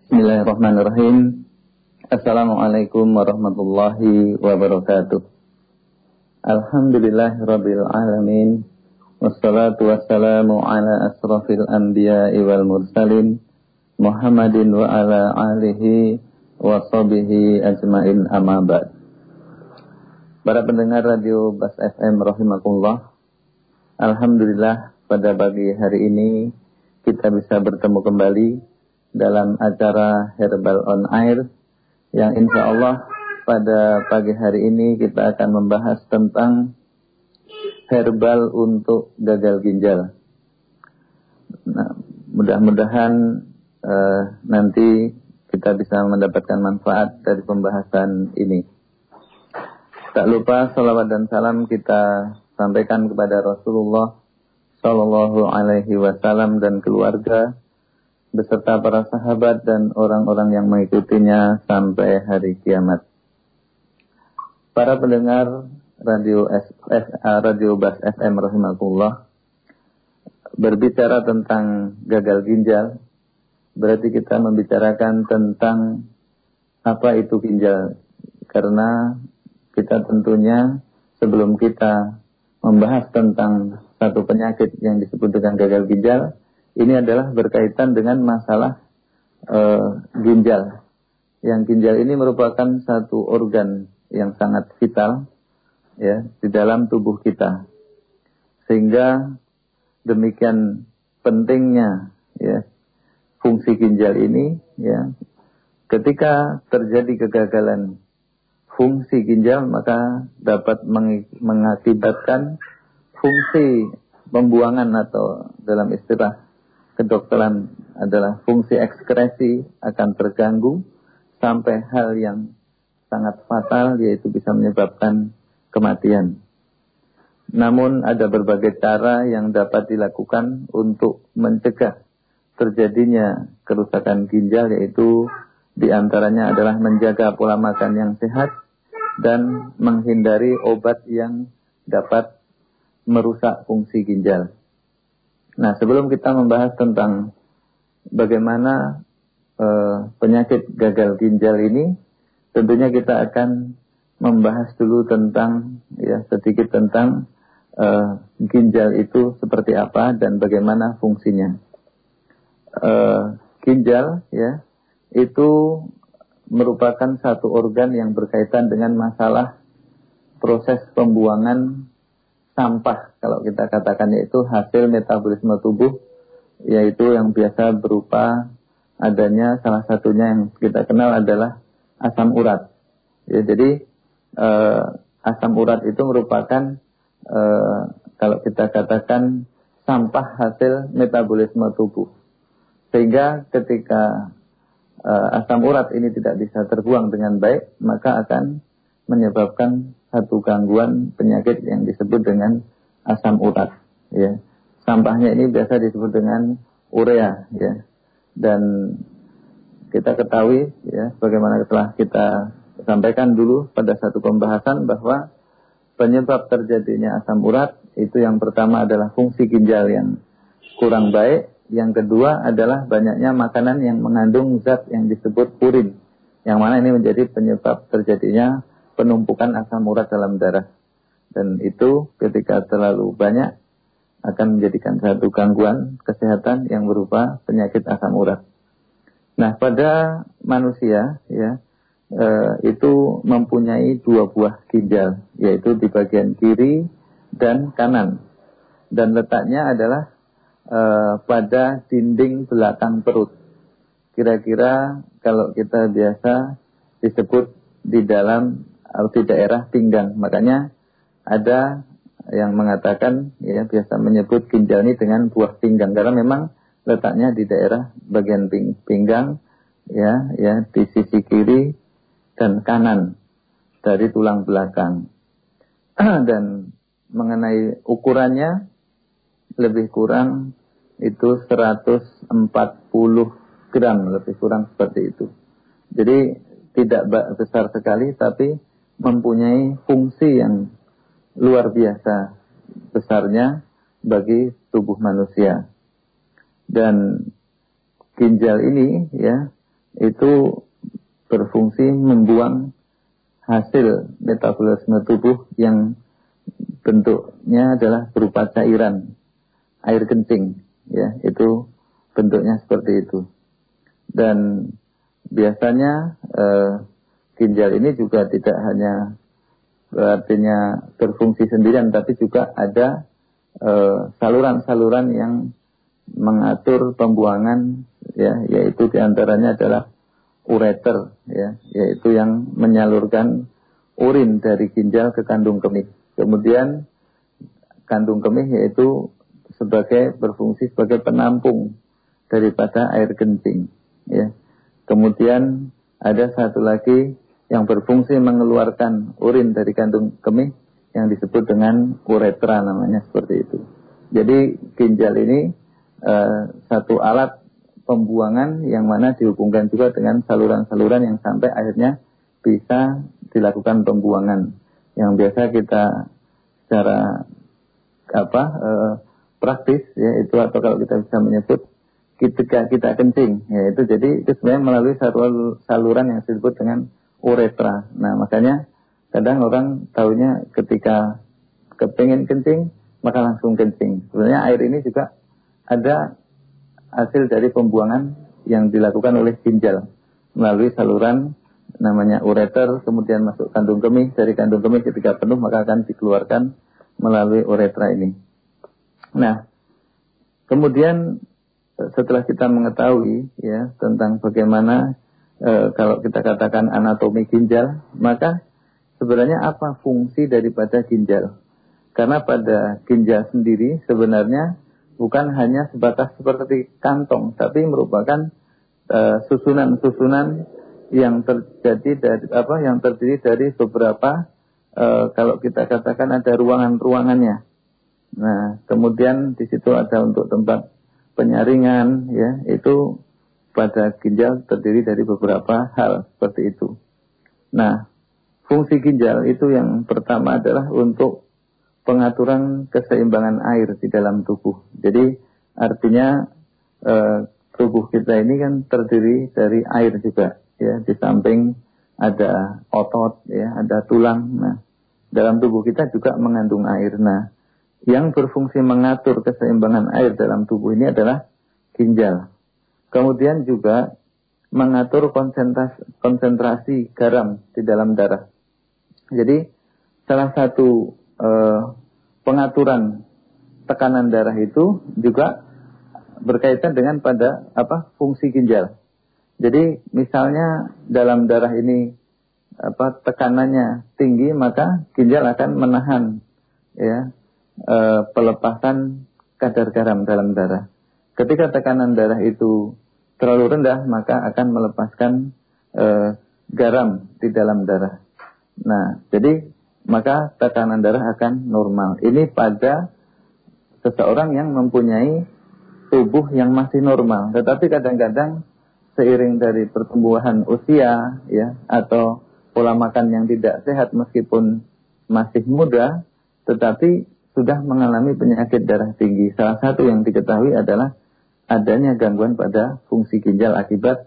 Bismillahirrahmanirrahim. Assalamualaikum warahmatullahi wabarakatuh. Alhamdulillahirabbil alamin. Wassalatu wassalamu ala asrafil anbiya'i wal mursalin Muhammadin wa ala alihi wa sahbihi ajmain, amma ba'd. Para pendengar Radio Bas FM rahimakumullah. Alhamdulillah pada pagi hari ini kita bisa bertemu kembali dalam acara Herbal on Air yang insya Allah pada pagi hari ini kita akan membahas tentang herbal untuk gagal ginjal. Nah, mudah-mudahan nanti kita bisa mendapatkan manfaat dari pembahasan ini. Tak lupa salawat dan salam kita sampaikan kepada Rasulullah Sallallahu Alaihi Wasallam dan keluarga, beserta para sahabat dan orang-orang yang mengikutinya sampai hari kiamat. Para pendengar Radio Bas FM rahimakumullah, berbicara tentang gagal ginjal, berarti kita membicarakan tentang apa itu ginjal. Karena kita tentunya sebelum kita membahas tentang satu penyakit yang disebut dengan gagal ginjal, ini adalah berkaitan dengan masalah ginjal. Yang ginjal ini merupakan satu organ yang sangat vital ya di dalam tubuh kita. Sehingga demikian pentingnya ya fungsi ginjal ini ya. Ketika terjadi kegagalan fungsi ginjal, maka dapat mengakibatkan fungsi pembuangan atau dalam istilah kedokteran adalah fungsi ekskresi akan terganggu sampai hal yang sangat fatal, yaitu bisa menyebabkan kematian. Namun ada berbagai cara yang dapat dilakukan untuk mencegah terjadinya kerusakan ginjal, yaitu diantaranya adalah menjaga pola makan yang sehat dan menghindari obat yang dapat merusak fungsi ginjal. Nah, sebelum kita membahas tentang bagaimana penyakit gagal ginjal ini, tentunya kita akan membahas dulu tentang sedikit tentang ginjal itu seperti apa dan bagaimana fungsinya. Ginjal ya itu merupakan satu organ yang berkaitan dengan masalah proses pembuangan sampah, kalau kita katakan, yaitu hasil metabolisme tubuh, yaitu yang biasa berupa adanya salah satunya yang kita kenal adalah asam urat. Ya, jadi asam urat itu merupakan kalau kita katakan sampah hasil metabolisme tubuh. Sehingga ketika asam urat ini tidak bisa terbuang dengan baik, maka akan menyebabkan satu gangguan penyakit yang disebut dengan asam urat. Ya. Sampahnya ini biasa disebut dengan urea. Ya. Dan kita ketahui, ya, bagaimana telah kita sampaikan dulu pada satu pembahasan bahwa penyebab terjadinya asam urat itu yang pertama adalah fungsi ginjal yang kurang baik. Yang kedua adalah banyaknya makanan yang mengandung zat yang disebut purin, yang mana ini menjadi penyebab terjadinya penumpukan asam urat dalam darah. Dan itu ketika terlalu banyak akan menjadikan satu gangguan kesehatan yang berupa penyakit asam urat. Nah, pada manusia ya itu mempunyai dua buah ginjal, yaitu di bagian kiri dan kanan. Dan letaknya adalah pada dinding belakang perut. Kira-kira kalau kita biasa disebut di dalam atau di daerah pinggang. Makanya ada yang mengatakan ya biasa menyebut ginjal ini dengan buah pinggang, karena memang letaknya di daerah bagian pinggang ya di sisi kiri dan kanan dari tulang belakang. Dan mengenai ukurannya lebih kurang itu 140 gram, lebih kurang seperti itu. Jadi tidak besar sekali, tapi mempunyai fungsi yang luar biasa besarnya bagi tubuh manusia. Dan ginjal ini ya itu berfungsi membuang hasil metabolisme tubuh yang bentuknya adalah berupa cairan, air kencing, ya, itu bentuknya seperti itu. Dan biasanya ginjal ini juga tidak hanya artinya berfungsi sendirian, tapi juga ada saluran-saluran yang mengatur pembuangan, ya, yaitu diantaranya adalah ureter, ya, yaitu yang menyalurkan urin dari ginjal ke kandung kemih. Kemudian kandung kemih yaitu berfungsi sebagai penampung daripada air kencing, ya. Kemudian ada satu lagi yang berfungsi mengeluarkan urin dari kandung kemih yang disebut dengan uretra, namanya seperti itu. Jadi ginjal ini satu alat pembuangan yang mana dihubungkan juga dengan saluran-saluran yang sampai akhirnya bisa dilakukan pembuangan yang biasa kita secara praktis, ya, itu atau kalau kita bisa menyebut ketika kita kencing, ya, itu jadi itu sebenarnya melalui saluran yang disebut dengan uretra. Nah, makanya kadang orang taunya ketika kepingin kencing maka langsung kencing. Sebenarnya air ini juga ada hasil dari pembuangan yang dilakukan oleh ginjal melalui saluran namanya ureter, kemudian masuk kandung kemih, dari kandung kemih ketika penuh maka akan dikeluarkan melalui uretra ini. Nah, kemudian setelah kita mengetahui, ya, tentang bagaimana kalau kita katakan anatomi ginjal, maka sebenarnya apa fungsi daripada ginjal? Karena pada ginjal sendiri sebenarnya bukan hanya sebatas seperti kantong, tapi merupakan susunan-susunan yang terdiri dari beberapa kalau kita katakan ada ruangan-ruangannya. Nah, kemudian di situ ada untuk tempat penyaringan, ya, itu pada ginjal terdiri dari beberapa hal seperti itu. Nah, fungsi ginjal itu yang pertama adalah untuk pengaturan keseimbangan air di dalam tubuh. Jadi artinya tubuh kita ini kan terdiri dari air juga, ya, di samping ada otot, ya, ada tulang. Nah, dalam tubuh kita juga mengandung air. Nah, yang berfungsi mengatur keseimbangan air dalam tubuh ini adalah ginjal. Kemudian juga mengatur konsentrasi garam di dalam darah. Jadi salah satu pengaturan tekanan darah itu juga berkaitan dengan pada fungsi ginjal. Jadi misalnya dalam darah ini tekanannya tinggi, maka ginjal akan menahan, ya, pelepasan kadar garam dalam darah. Ketika tekanan darah itu terlalu rendah, maka akan melepaskan garam di dalam darah. Nah, jadi maka tekanan darah akan normal. Ini pada seseorang yang mempunyai tubuh yang masih normal. Tetapi kadang-kadang seiring dari pertumbuhan usia, ya, atau pola makan yang tidak sehat meskipun masih muda, tetapi sudah mengalami penyakit darah tinggi. Salah satu yang diketahui adalah adanya gangguan pada fungsi ginjal akibat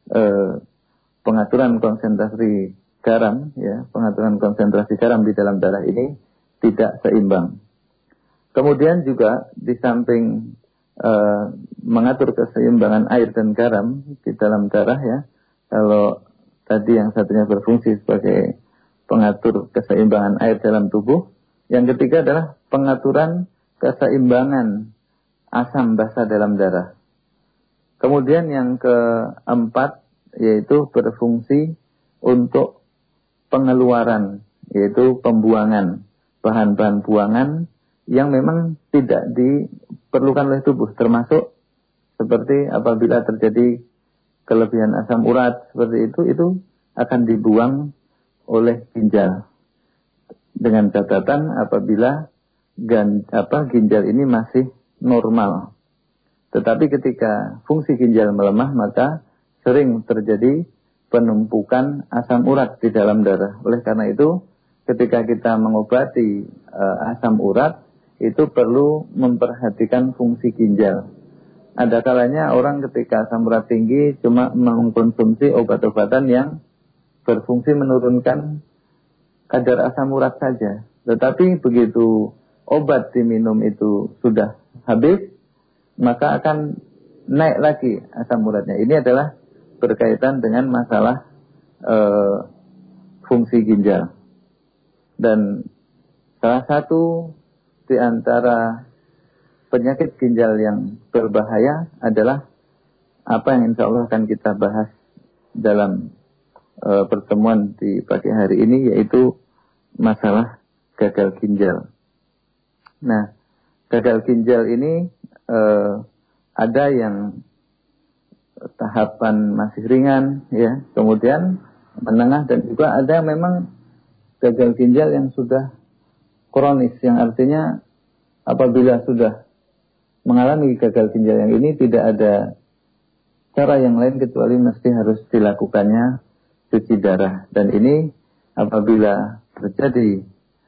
pengaturan konsentrasi garam, ya, pengaturan konsentrasi garam di dalam darah ini tidak seimbang. Kemudian juga di samping mengatur keseimbangan air dan garam di dalam darah, ya, kalau tadi yang satunya berfungsi sebagai pengatur keseimbangan air dalam tubuh, yang ketiga adalah pengaturan keseimbangan asam basa dalam darah. Kemudian yang keempat yaitu berfungsi untuk pengeluaran, yaitu pembuangan bahan-bahan buangan yang memang tidak diperlukan oleh tubuh, termasuk seperti apabila terjadi kelebihan asam urat seperti itu akan dibuang oleh ginjal. Dengan catatan apabila ginjal ini masih normal. Tetapi ketika fungsi ginjal melemah, maka sering terjadi penumpukan asam urat di dalam darah. Oleh karena itu, ketika kita mengobati asam urat, itu perlu memperhatikan fungsi ginjal. ada kalanya orang ketika asam urat tinggi cuma mengkonsumsi obat-obatan yang berfungsi menurunkan kadar asam urat saja. Tetapi begitu obat diminum itu sudah habis, maka akan naik lagi asam uratnya. Ini adalah berkaitan dengan masalah fungsi ginjal. Dan salah satu di antara penyakit ginjal yang berbahaya adalah apa yang insya Allah akan kita bahas dalam pertemuan di pagi hari ini, yaitu masalah gagal ginjal. Nah, gagal ginjal ini ada yang tahapan masih ringan, ya, kemudian menengah, dan juga ada memang gagal ginjal yang sudah kronis, yang artinya apabila sudah mengalami gagal ginjal yang ini tidak ada cara yang lain kecuali mesti harus dilakukannya cuci darah. Dan ini apabila terjadi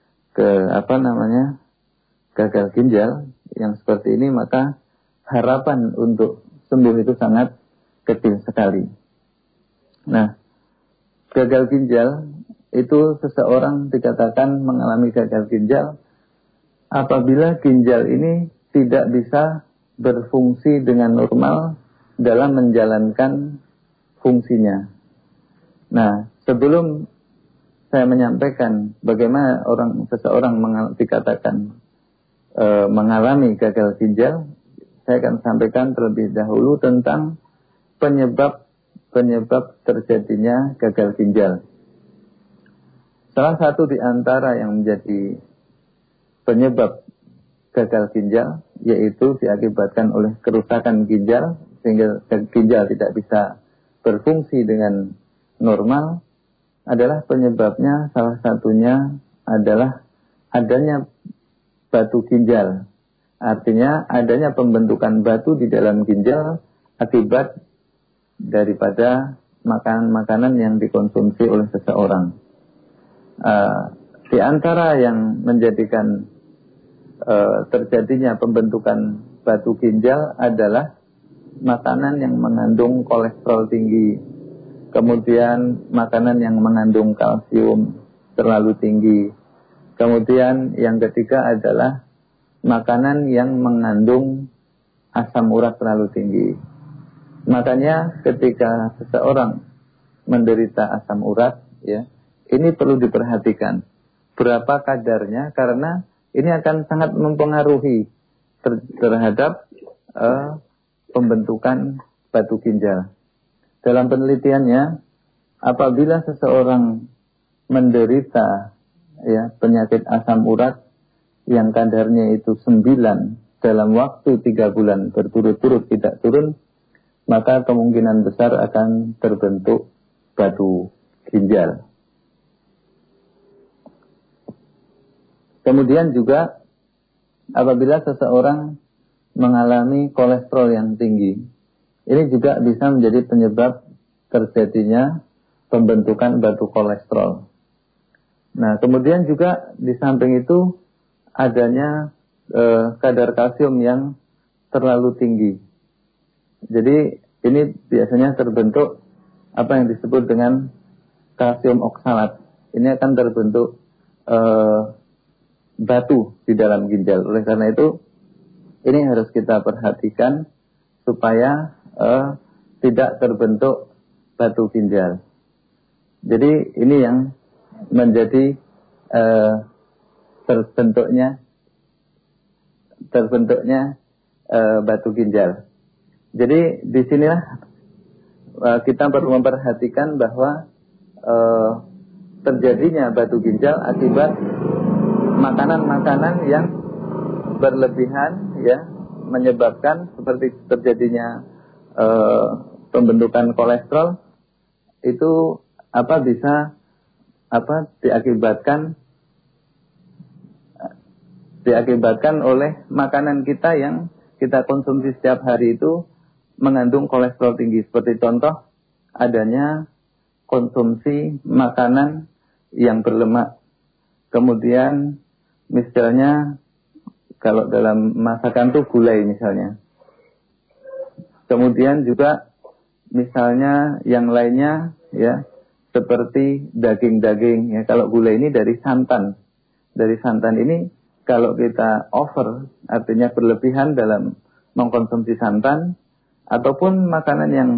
gagal ginjal yang seperti ini, maka harapan untuk sembuh itu sangat kecil sekali. Nah, gagal ginjal itu seseorang dikatakan mengalami gagal ginjal apabila ginjal ini tidak bisa berfungsi dengan normal dalam menjalankan fungsinya. Nah, sebelum saya menyampaikan bagaimana seseorang dikatakan mengalami gagal ginjal, saya akan sampaikan terlebih dahulu tentang penyebab terjadinya gagal ginjal. Salah satu di antara yang menjadi penyebab gagal ginjal yaitu diakibatkan oleh kerusakan ginjal sehingga ginjal tidak bisa berfungsi dengan normal, adalah penyebabnya salah satunya adalah adanya batu ginjal. Artinya adanya pembentukan batu di dalam ginjal akibat daripada makanan-makanan yang dikonsumsi oleh seseorang. Di antara yang menjadikan terjadinya pembentukan batu ginjal adalah makanan yang mengandung kolesterol tinggi, kemudian makanan yang mengandung kalsium terlalu tinggi, kemudian yang ketiga adalah makanan yang mengandung asam urat terlalu tinggi. Makanya ketika seseorang menderita asam urat, ya, ini perlu diperhatikan berapa kadarnya, karena ini akan sangat mempengaruhi terhadap pembentukan batu ginjal. Dalam penelitiannya, apabila seseorang menderita penyakit asam urat yang kadarnya itu 9 dalam waktu 3 bulan berturut-turut tidak turun, maka kemungkinan besar akan terbentuk batu ginjal. Kemudian juga apabila seseorang mengalami kolesterol yang tinggi, ini juga bisa menjadi penyebab terjadinya pembentukan batu kolesterol. Nah, kemudian juga di samping itu adanya kadar kalsium yang terlalu tinggi. Jadi ini biasanya terbentuk apa yang disebut dengan kalsium oksalat. Ini akan terbentuk batu di dalam ginjal. Oleh karena itu ini harus kita perhatikan supaya tidak terbentuk batu ginjal. Jadi ini yang menjadi terbentuknya batu ginjal. Jadi disinilah kita perlu memperhatikan bahwa terjadinya batu ginjal akibat makanan-makanan yang berlebihan, ya, menyebabkan seperti terjadinya pembentukan kolesterol itu diakibatkan oleh makanan kita yang kita konsumsi setiap hari itu mengandung kolesterol tinggi. Seperti contoh adanya konsumsi makanan yang berlemak. Kemudian misalnya kalau dalam masakan tuh gulai misalnya. Kemudian juga misalnya yang lainnya ya, seperti daging-daging ya. Kalau gula ini dari santan. Dari santan ini kalau kita over, artinya berlebihan dalam mengkonsumsi santan, ataupun makanan yang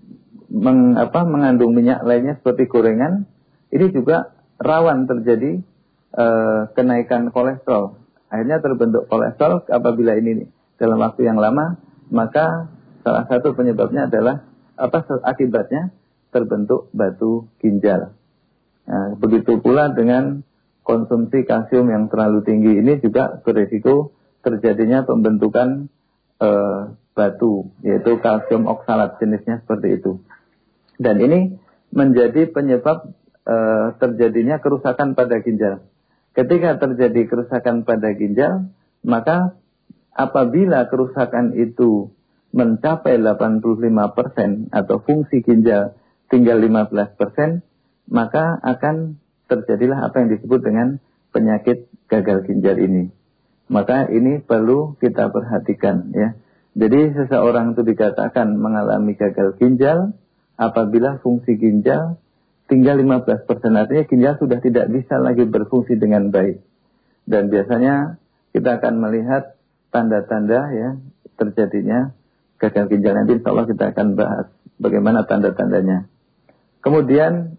mengandung minyak lainnya seperti gorengan, ini juga rawan terjadi kenaikan kolesterol. Akhirnya terbentuk kolesterol apabila ini dalam waktu yang lama, maka salah satu penyebabnya adalah akibatnya terbentuk batu ginjal. Nah, begitu pula dengan konsumsi kalsium yang terlalu tinggi, ini juga berisiko terjadinya pembentukan batu, yaitu kalsium oksalat, jenisnya seperti itu. Dan ini menjadi penyebab terjadinya kerusakan pada ginjal. Ketika terjadi kerusakan pada ginjal, maka apabila kerusakan itu mencapai 85% atau fungsi ginjal tinggal 15%, maka akan terjadilah apa yang disebut dengan penyakit gagal ginjal ini. Maka ini perlu kita perhatikan ya. Jadi seseorang itu dikatakan mengalami gagal ginjal apabila fungsi ginjal tinggal 15%, artinya ginjal sudah tidak bisa lagi berfungsi dengan baik. Dan biasanya kita akan melihat tanda-tanda ya terjadinya gagal ginjal. Nanti insya Allah kita akan bahas bagaimana tanda-tandanya. Kemudian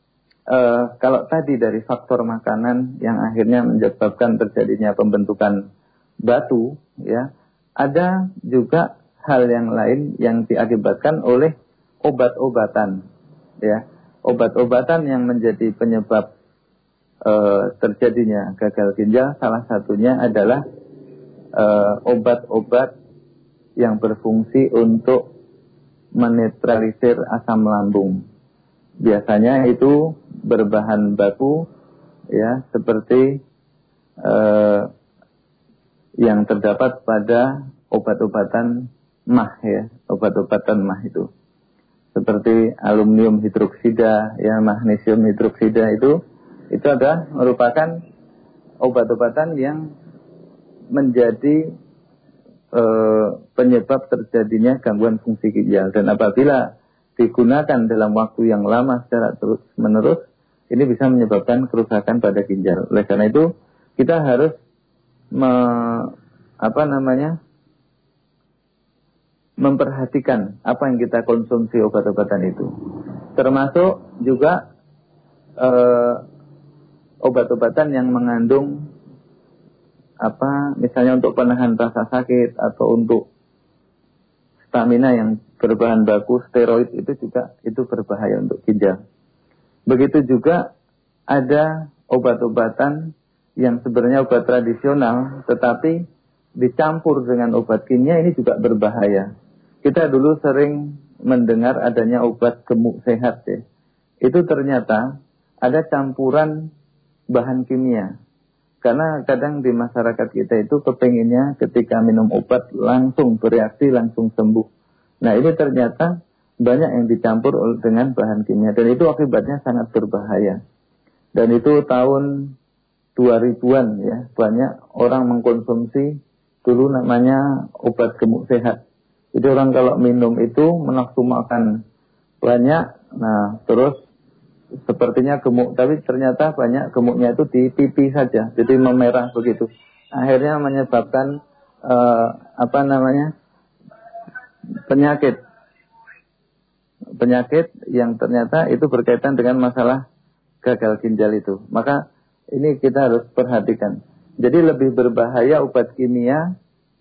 kalau tadi dari faktor makanan yang akhirnya menyebabkan terjadinya pembentukan batu, ya, ada juga hal yang lain yang diakibatkan oleh obat-obatan, ya, obat-obatan yang menjadi penyebab terjadinya gagal ginjal. Salah satunya adalah obat-obat yang berfungsi untuk menetralisir asam lambung. Biasanya itu berbahan baku ya seperti yang terdapat pada obat-obatan mah ya, obat-obatan mah itu seperti aluminium hidroksida ya, magnesium hidroksida itu adalah merupakan obat-obatan yang menjadi penyebab terjadinya gangguan fungsi ginjal. Dan apabila digunakan dalam waktu yang lama secara terus menerus, ini bisa menyebabkan kerusakan pada ginjal. Oleh karena itu kita harus memperhatikan apa yang kita konsumsi obat-obatan itu, termasuk juga obat-obatan yang mengandung misalnya untuk penahan rasa sakit atau untuk stamina yang berbahan baku steroid, itu juga itu berbahaya untuk ginjal. Begitu juga ada obat-obatan yang sebenarnya obat tradisional tetapi dicampur dengan obat kimia, ini juga berbahaya. Kita dulu sering mendengar adanya obat gemuk sehat ya. Itu ternyata ada campuran bahan kimia. Karena kadang di masyarakat kita itu kepenginnya ketika minum obat langsung bereaksi, langsung sembuh. Nah ini ternyata banyak yang dicampur dengan bahan kimia. Dan itu akibatnya sangat berbahaya. Dan itu tahun 2000-an ya, banyak orang mengkonsumsi dulu namanya obat gemuk sehat. Jadi orang kalau minum itu menafsu makan banyak, nah terus sepertinya gemuk, tapi ternyata banyak gemuknya itu di pipi saja, jadi memerah begitu. Akhirnya menyebabkan penyakit yang ternyata itu berkaitan dengan masalah gagal ginjal itu. Maka ini kita harus perhatikan. Jadi lebih berbahaya obat kimia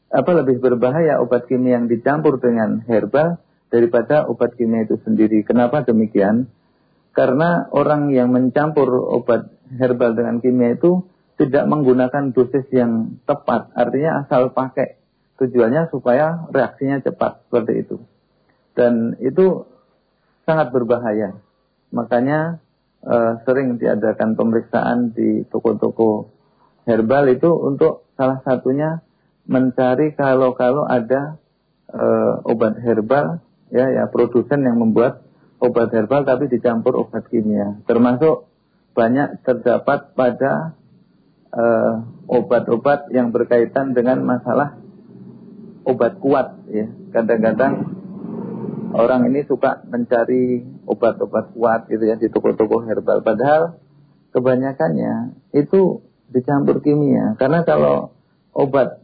yang dicampur dengan herbal daripada obat kimia itu sendiri. Kenapa demikian? Karena orang yang mencampur obat herbal dengan kimia itu tidak menggunakan dosis yang tepat. Artinya asal pakai. Tujuannya supaya reaksinya cepat. Seperti itu. Dan itu sangat berbahaya. Makanya sering diadakan pemeriksaan di toko-toko herbal itu untuk salah satunya mencari kalau ada obat herbal ya produsen yang membuat obat herbal tapi dicampur obat kimia. Termasuk banyak terdapat pada obat-obat yang berkaitan dengan masalah obat kuat ya. Kadang-kadang orang ini suka mencari obat-obat kuat gitu ya di toko-toko herbal, padahal kebanyakannya itu dicampur kimia. Karena kalau obat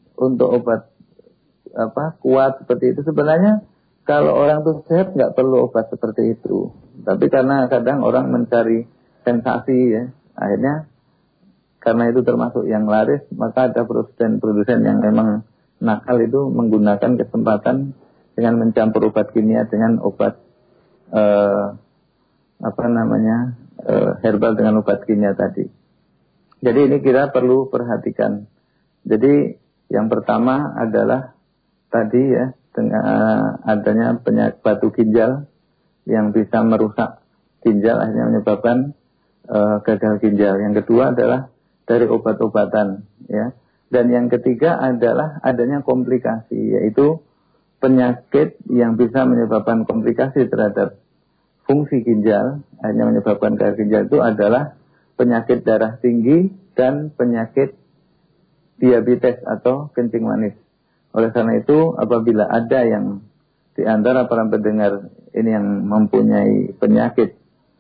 kuat seperti itu, sebenarnya kalau orang tuh sehat nggak perlu obat seperti itu. Tapi karena kadang orang mencari sensasi ya, akhirnya karena itu termasuk yang laris, maka ada produsen yang memang nakal itu menggunakan kesempatan dengan mencampur obat kimia dengan obat herbal dengan obat kimia tadi. Jadi ini kita perlu perhatikan. Jadi yang pertama adalah tadi ya, dengan adanya penyakit batu ginjal yang bisa merusak ginjal akhirnya menyebabkan gagal ginjal. Yang kedua adalah dari obat-obatan ya. Dan yang ketiga adalah adanya komplikasi, yaitu penyakit yang bisa menyebabkan komplikasi terhadap fungsi ginjal, akhirnya menyebabkan gagal ginjal itu adalah penyakit darah tinggi dan penyakit diabetes atau kencing manis. Oleh karena itu, apabila ada yang di antara para pendengar ini yang mempunyai penyakit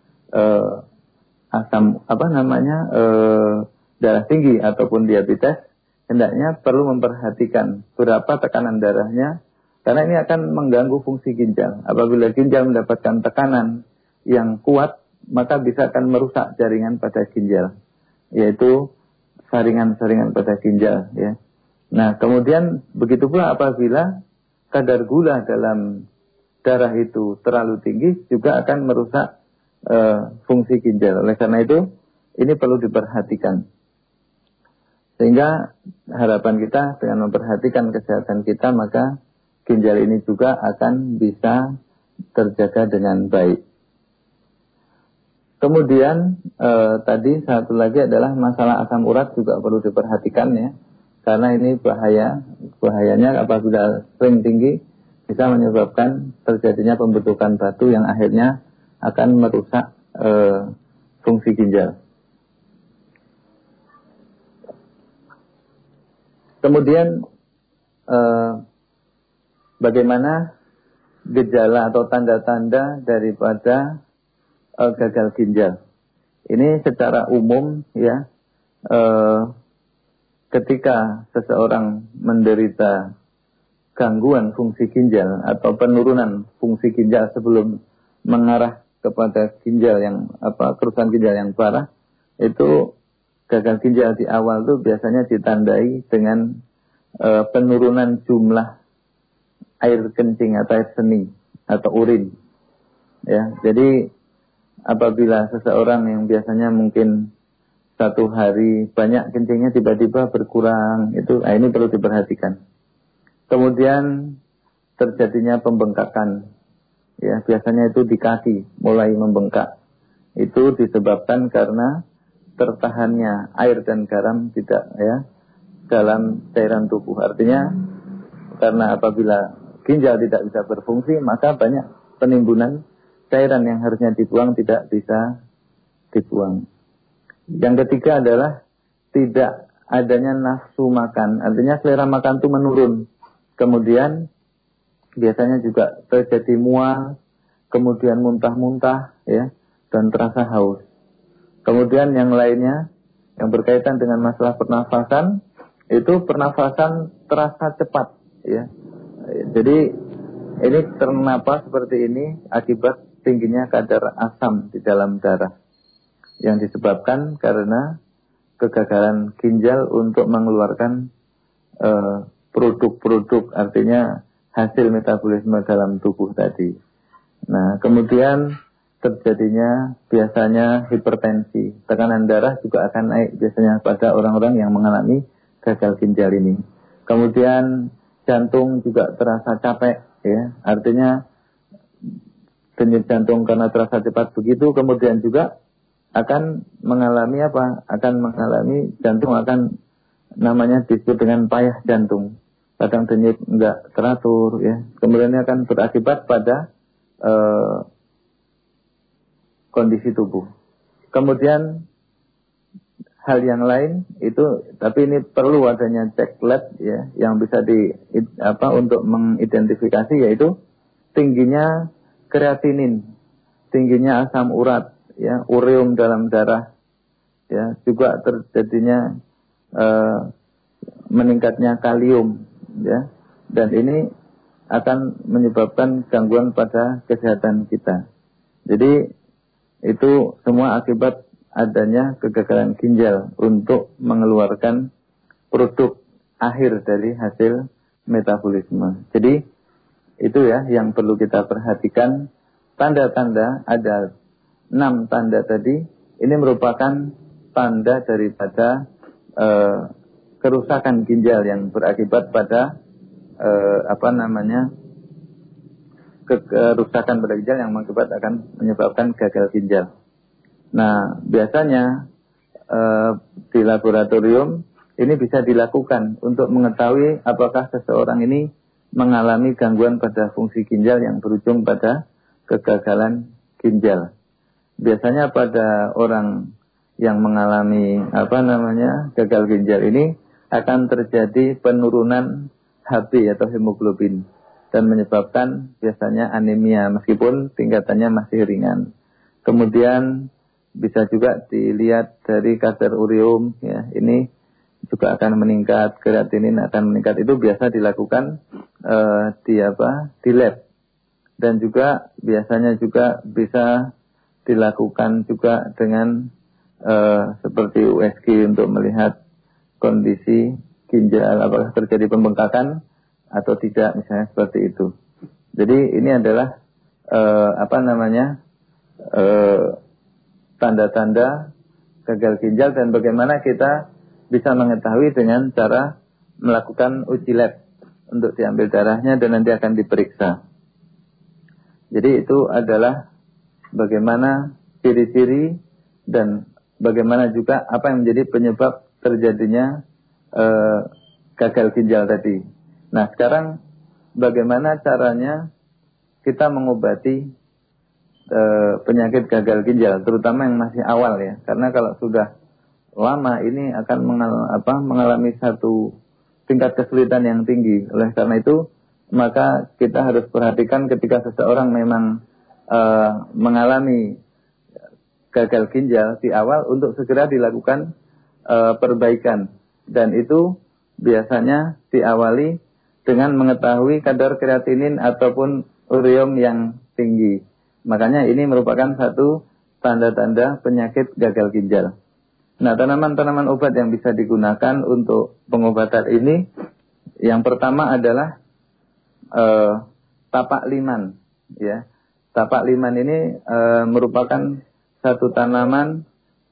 darah tinggi ataupun diabetes, hendaknya perlu memperhatikan berapa tekanan darahnya, karena ini akan mengganggu fungsi ginjal. Apabila ginjal mendapatkan tekanan yang kuat, maka bisa akan merusak jaringan pada ginjal, yaitu saringan-saringan pada ginjal ya. Nah, kemudian begitu pula apabila kadar gula dalam darah itu terlalu tinggi juga akan merusak fungsi ginjal. Oleh karena itu ini perlu diperhatikan. Sehingga harapan kita dengan memperhatikan kesehatan kita, maka ginjal ini juga akan bisa terjaga dengan baik. Kemudian tadi satu lagi adalah masalah asam urat juga perlu diperhatikan ya. Karena ini bahayanya apabila sering tinggi bisa menyebabkan terjadinya pembentukan batu yang akhirnya akan merusak fungsi ginjal. Kemudian bagaimana gejala atau tanda-tanda daripada gagal ginjal? Ini secara umum ya, ketika seseorang menderita gangguan fungsi ginjal atau penurunan fungsi ginjal sebelum mengarah kepada ginjal yang kerusakan ginjal yang parah, itu gagal ginjal di awal itu biasanya ditandai dengan penurunan jumlah air kencing atau air seni atau urin. Ya, jadi apabila seseorang yang biasanya mungkin satu hari banyak kencingnya tiba-tiba berkurang, ini perlu diperhatikan. Kemudian terjadinya pembengkakan, ya biasanya itu di kaki mulai membengkak. Itu disebabkan karena tertahannya air dan garam tidak ya dalam cairan tubuh. Artinya karena apabila ginjal tidak bisa berfungsi, maka banyak penimbunan cairan yang harusnya dibuang tidak bisa dibuang. Yang ketiga adalah tidak adanya nafsu makan, artinya selera makan itu menurun. Kemudian biasanya juga terjadi mual, kemudian muntah-muntah ya, dan terasa haus. Kemudian yang lainnya yang berkaitan dengan masalah pernafasan, itu pernafasan terasa cepat ya. Jadi ini ternapas seperti ini akibat tingginya kadar asam di dalam darah yang disebabkan karena kegagalan ginjal untuk mengeluarkan produk-produk, artinya hasil metabolisme dalam tubuh tadi. Nah, kemudian terjadinya biasanya hipertensi, tekanan darah juga akan naik biasanya pada orang-orang yang mengalami gagal ginjal ini. Kemudian jantung juga terasa capek ya, artinya denyut jantung karena terasa cepat begitu. Kemudian juga akan mengalami jantung akan namanya disebut dengan payah jantung, kadang denyut enggak teratur ya. Kemudian akan berakibat pada kondisi tubuh. Kemudian hal yang lain itu, tapi ini perlu adanya cek lab ya, yang bisa untuk mengidentifikasi, yaitu tingginya kreatinin, tingginya asam urat, ya, ureum dalam darah, ya, juga terjadinya meningkatnya kalium, ya, dan ini akan menyebabkan gangguan pada kesehatan kita. Jadi itu semua akibat adanya kegagalan ginjal untuk mengeluarkan produk akhir dari hasil metabolisme. Jadi itu ya yang perlu kita perhatikan. Tanda-tanda, ada 6 tanda tadi, ini merupakan tanda daripada kerusakan ginjal yang berakibat pada kerusakan pada ginjal yang mengakibat akan menyebabkan gagal ginjal. Nah, biasanya di laboratorium ini bisa dilakukan untuk mengetahui apakah seseorang ini mengalami gangguan pada fungsi ginjal yang berujung pada kegagalan ginjal. Biasanya pada orang yang mengalami gagal ginjal ini akan terjadi penurunan HB atau hemoglobin dan menyebabkan biasanya anemia meskipun tingkatannya masih ringan. Kemudian bisa juga dilihat dari kadar ureum, ya, ini juga akan meningkat, kreatinin akan meningkat. Itu biasa dilakukan di lab, dan juga biasanya juga bisa dilakukan juga dengan seperti USG untuk melihat kondisi ginjal apakah terjadi pembengkakan atau tidak, misalnya seperti itu. Jadi ini adalah tanda-tanda gagal ginjal, dan bagaimana kita bisa mengetahui dengan cara melakukan uji lab untuk diambil darahnya dan nanti akan diperiksa. Jadi itu adalah bagaimana ciri-ciri dan bagaimana juga apa yang menjadi penyebab terjadinya gagal ginjal tadi. Nah, sekarang bagaimana caranya kita mengobati penyakit gagal ginjal, terutama yang masih awal, ya. Karena kalau sudah lama ini akan mengalami satu tingkat kesulitan yang tinggi. Oleh karena itu, maka kita harus perhatikan ketika seseorang memang mengalami gagal ginjal di awal untuk segera dilakukan perbaikan. Dan itu biasanya diawali dengan mengetahui kadar kreatinin ataupun ureum yang tinggi. Makanya ini merupakan satu tanda-tanda penyakit gagal ginjal. Nah, tanaman-tanaman obat yang bisa digunakan untuk pengobatan ini, yang pertama adalah tapak liman, ya. Tapak liman ini merupakan satu tanaman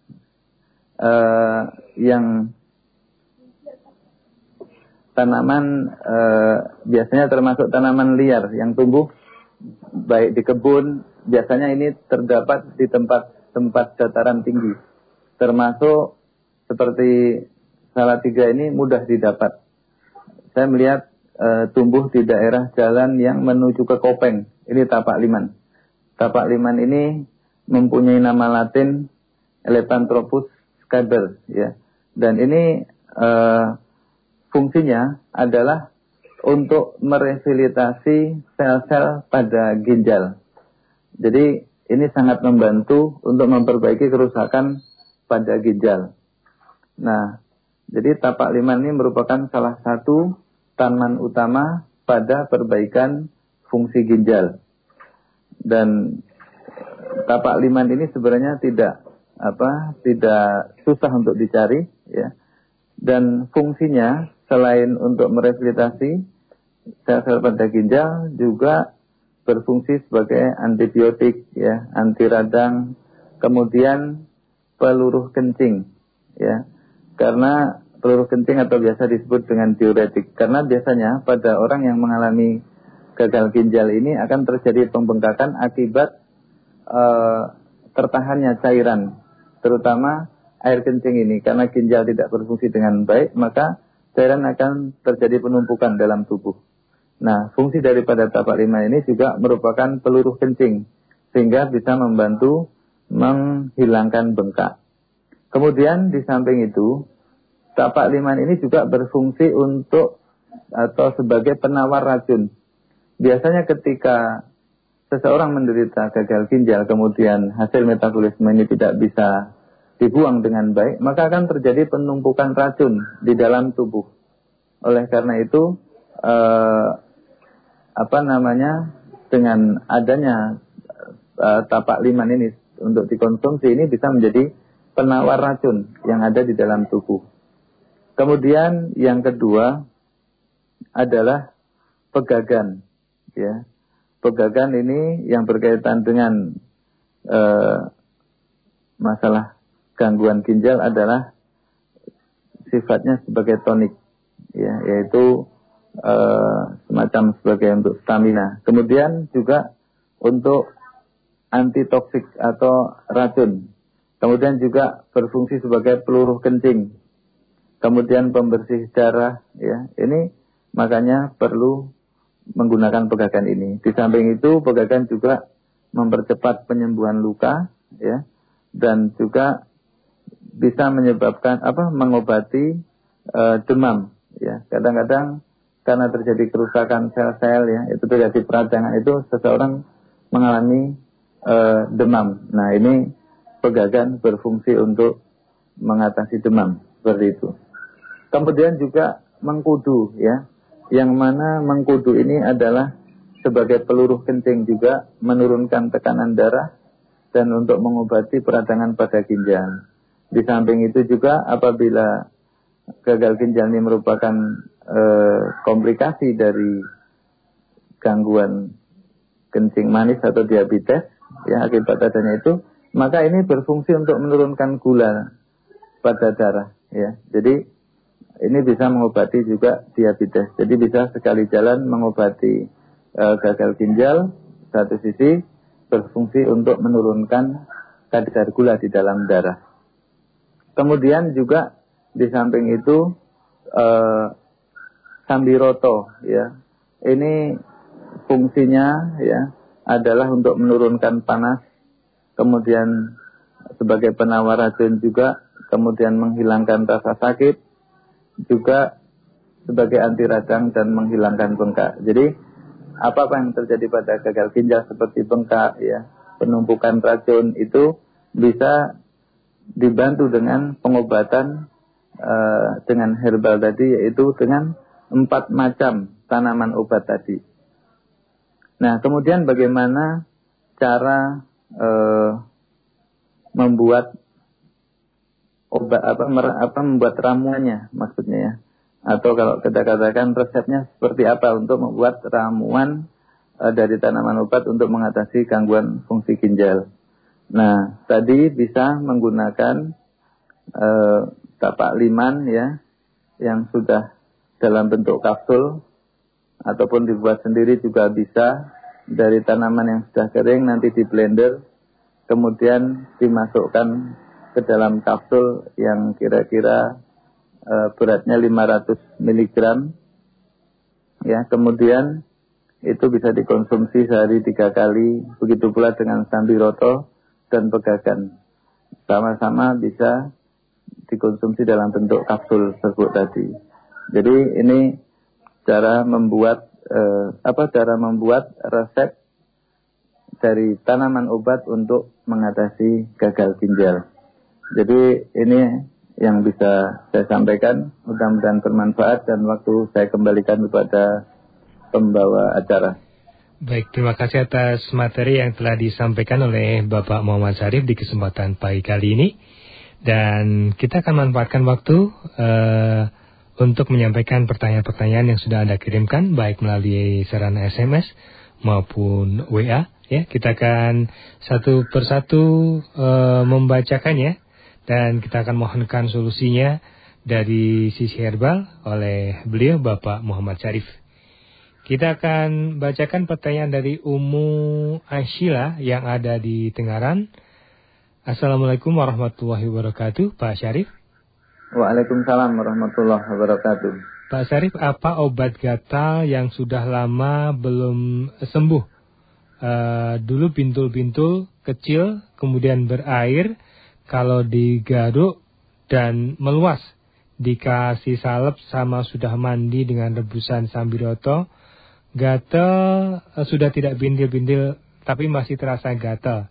biasanya termasuk tanaman liar yang tumbuh baik di kebun. Biasanya ini terdapat di tempat dataran tinggi, termasuk seperti Salatiga ini mudah didapat. Saya melihat tumbuh di daerah jalan yang menuju ke Kopeng. Ini tapak liman. Tapak liman ini mempunyai nama Latin Elephanthropus scaber, ya. Dan ini fungsinya adalah untuk merehabilitasi sel-sel pada ginjal. Jadi ini sangat membantu untuk memperbaiki kerusakan pada ginjal. Nah, jadi tapak liman ini merupakan salah satu tanaman utama pada perbaikan fungsi ginjal. Dan tapak liman ini sebenarnya tidak susah untuk dicari, ya. Dan fungsinya selain untuk merehabilitasi sel-sel pada ginjal, juga berfungsi sebagai antibiotik, ya, anti radang, kemudian peluruh kencing, ya. Karena peluruh kencing atau biasa disebut dengan diuretik. Karena biasanya pada orang yang mengalami gagal ginjal ini akan terjadi pembengkakan akibat tertahannya cairan, terutama air kencing ini. Karena ginjal tidak berfungsi dengan baik, maka cairan akan terjadi penumpukan dalam tubuh. Nah, fungsi daripada tapak liman ini juga merupakan peluruh kencing, sehingga bisa membantu menghilangkan bengkak. Kemudian di samping itu, tapak liman ini juga berfungsi untuk atau sebagai penawar racun. biasanya ketika seseorang menderita gagal ginjal, kemudian hasil metabolisme ini tidak bisa dibuang dengan baik, maka akan terjadi penumpukan racun di dalam tubuh. Oleh karena itu, dengan adanya tapak liman ini untuk dikonsumsi, ini bisa menjadi penawar racun yang ada di dalam tubuh. Kemudian yang kedua adalah pegagan, ya. Pegagan ini yang berkaitan dengan masalah gangguan ginjal adalah sifatnya sebagai tonik, ya, yaitu semacam sebagai untuk stamina. Kemudian juga untuk antitoksik atau racun. Kemudian juga berfungsi sebagai peluruh kencing. Kemudian pembersih darah, ya. Ini makanya perlu menggunakan pegagan ini. Di samping itu, pegagan juga mempercepat penyembuhan luka, ya, dan juga bisa menyebabkan mengobati demam, ya. Kadang-kadang karena terjadi kerusakan sel-sel, ya, itu terjadi peradangan, itu seseorang mengalami demam. Nah, ini pegagan berfungsi untuk mengatasi demam, seperti itu. Kemudian juga mengkudu, ya. Yang mana mengkudu ini adalah sebagai peluruh kencing, juga menurunkan tekanan darah dan untuk mengobati peradangan pada ginjal. Di samping itu juga apabila gagal ginjal ini merupakan komplikasi dari gangguan kencing manis atau diabetes, ya, akibat adanya itu, maka ini berfungsi untuk menurunkan gula pada darah, ya. Jadi ini bisa mengobati juga diabetes. Jadi bisa sekali jalan mengobati gagal ginjal, satu sisi berfungsi untuk menurunkan kadar gula di dalam darah. Kemudian juga di samping itu sambiroto, ya. Ini fungsinya, ya, adalah untuk menurunkan panas, kemudian sebagai penawar racun juga, kemudian menghilangkan rasa sakit, juga sebagai anti radang dan menghilangkan bengkak. Jadi apa yang terjadi pada gagal ginjal seperti bengkak, ya, penumpukan racun, itu bisa dibantu dengan pengobatan dengan herbal tadi, yaitu dengan 4 macam tanaman obat tadi. Nah, kemudian bagaimana cara membuat obat membuat ramuannya, maksudnya, ya, atau kalau kita katakan resepnya seperti apa untuk membuat ramuan dari tanaman obat untuk mengatasi gangguan fungsi ginjal. Nah, tadi bisa menggunakan tapak liman, ya, yang sudah dalam bentuk kapsul, ataupun dibuat sendiri juga bisa, dari tanaman yang sudah kering nanti di blender, kemudian dimasukkan ke dalam kapsul yang kira-kira beratnya 500 mg, ya. Kemudian itu bisa dikonsumsi sehari 3 kali. Begitu pula dengan sambiroto dan pegagan, sama-sama bisa dikonsumsi dalam bentuk kapsul tersebut tadi. Jadi ini cara membuat resep dari tanaman obat untuk mengatasi gagal ginjal. Jadi ini yang bisa saya sampaikan, mudah-mudahan bermanfaat, dan waktu saya kembalikan kepada pembawa acara. Baik, terima kasih atas materi yang telah disampaikan oleh Bapak Muhammad Syarif di kesempatan pagi kali ini. Dan kita akan manfaatkan waktu untuk menyampaikan pertanyaan-pertanyaan yang sudah Anda kirimkan, baik melalui sarana SMS maupun WA. Ya, kita akan satu persatu membacakannya, dan kita akan mohonkan solusinya dari sisi herbal oleh beliau Bapak Muhammad Syarif. Kita akan bacakan pertanyaan dari Ummu Asyila yang ada di Tengaran. Assalamualaikum warahmatullahi wabarakatuh, Pak Syarif. Waalaikumsalam warahmatullahi wabarakatuh. Pak Syarif, apa obat gatal yang sudah lama belum sembuh? Dulu bintul-bintul kecil, kemudian berair, kalau digaruk dan meluas, dikasih salep sama sudah mandi dengan rebusan sambiroto, gatal sudah tidak bintil-bintil tapi masih terasa gatal.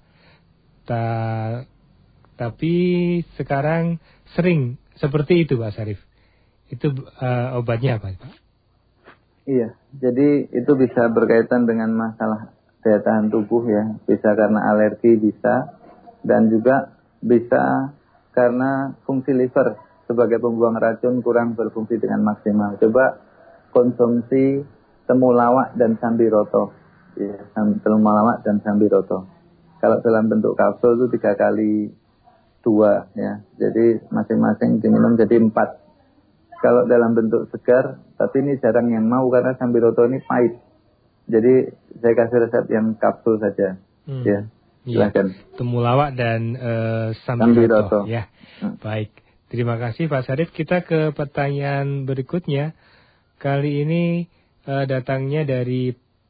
Tapi sekarang sering seperti itu Pak Syarif. Itu obatnya apa Pak? Iya, jadi itu bisa berkaitan dengan masalah daya tahan tubuh ya. Bisa karena alergi bisa, dan juga bisa karena fungsi liver sebagai pembuang racun kurang berfungsi dengan maksimal. Coba konsumsi temulawak dan sambiroto. Ya, temulawak dan sambiroto. Kalau dalam bentuk kapsul itu 3 kali 2 ya. Jadi masing-masing diminum jadi 4. Kalau dalam bentuk segar, tapi ini jarang yang mau karena sambiroto ini pahit. Jadi saya kasih resep yang kapsul saja. Ya. Silakan. Temulawak dan sambiroto. Ya. Baik. Terima kasih Pak Syarif. Kita ke pertanyaan berikutnya. Kali ini datangnya dari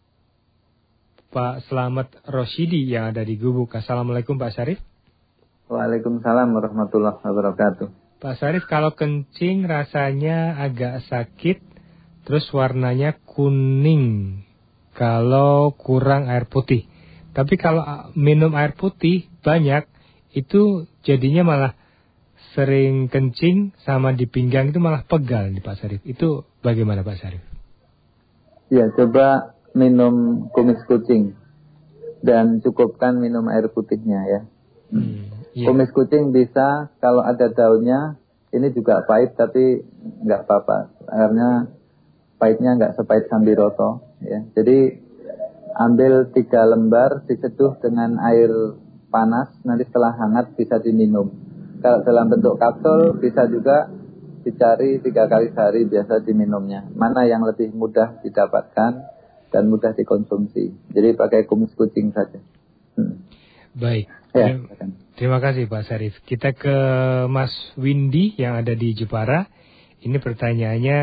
Pak Slamet Rosyidi yang ada di Gubuk. Assalamualaikum Pak Syarif. Waalaikumsalam warahmatullahi wabarakatuh. Pak Syarif, kalau kencing rasanya agak sakit, terus warnanya kuning kalau kurang air putih. Tapi kalau minum air putih banyak, itu jadinya malah sering kencing sama di pinggang itu malah pegal nih Pak Syarif. Itu bagaimana Pak Syarif? Ya, coba minum kumis kucing dan cukupkan minum air putihnya ya. Yeah. Kumis kucing bisa kalau ada daunnya, ini juga pahit tapi nggak apa-apa karena pahitnya nggak sepahit sambiroto ya. Jadi ambil 3 lembar diseduh dengan air panas, nanti setelah hangat bisa diminum. Kalau dalam bentuk kapsul bisa juga dicari 3 kali sehari biasa diminumnya. Mana yang lebih mudah didapatkan dan mudah dikonsumsi. Jadi pakai kumis kucing saja. Baik. Ya, terima kasih Pak Syarif. Kita ke Mas Windy yang ada di Jepara. Ini pertanyaannya